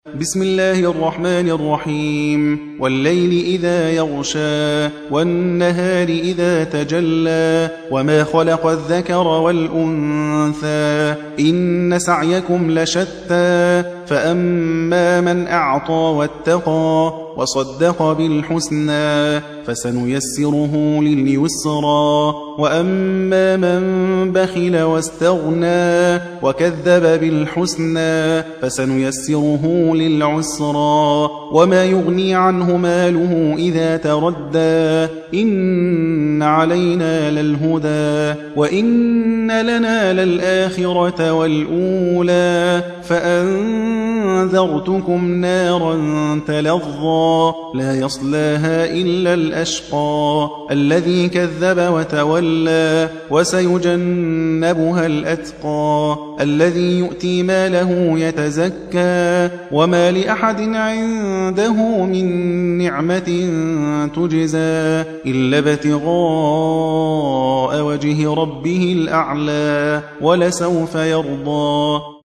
بسم الله الرحمن الرحيم والليل إذا يغشى والنهار إذا تجلى وما خلق الذكر والأنثى إن سعيكم لشتى فأما من أعطى واتقى وصدق بالحسنى فسنيسره لليسرى وأما من بخل واستغنى وكذب بالحسنى فسنيسره للعسرى وما يغني عنه ماله إذا تردى إن علينا للهدى وإن لنا للآخرة والأولى فأنذرتكم نارا تلظى لا يصلاها إلا الأشقى الذي كذب وتولى وسيجنبها الأتقى الذي يؤتي ماله يتزكى وما لأحد عنده من نعمة تجزى إلا ابتغاء وجه ربه الأعلى ولسوف يرضى.